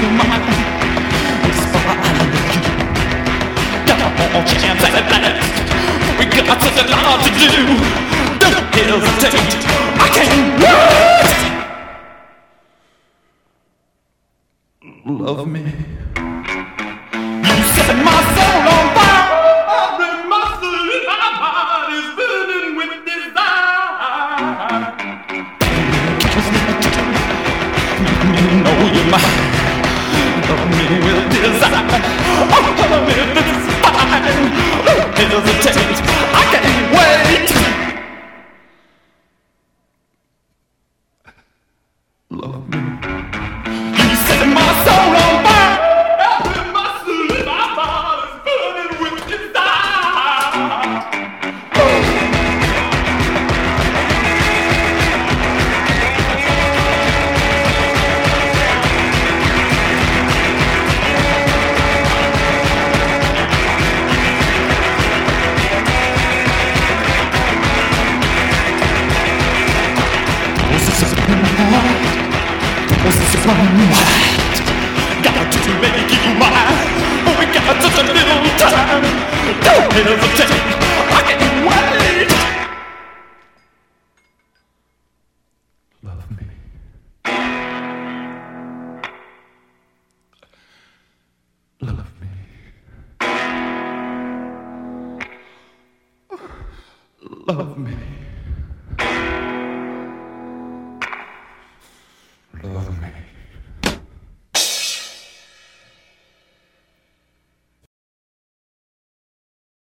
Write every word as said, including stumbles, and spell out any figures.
mine. Whisper, I love you. Got more chance at that. We got such a lot to do. Don't hesitate. I can't wait. Love me. You set my soul on fire. Every muscle in my body is burning with desire. Kiss me, you know you're mine. Love me with desire. Oh, love me with fine. Don't hesitate. I can't wait. Love me. You set my soul on fire. Every muscle in my body is burning with desire. This is running wild. Got to make you mine. We got just a little time. Don't hesitate. I can't wait. Love me. Love me. Love me.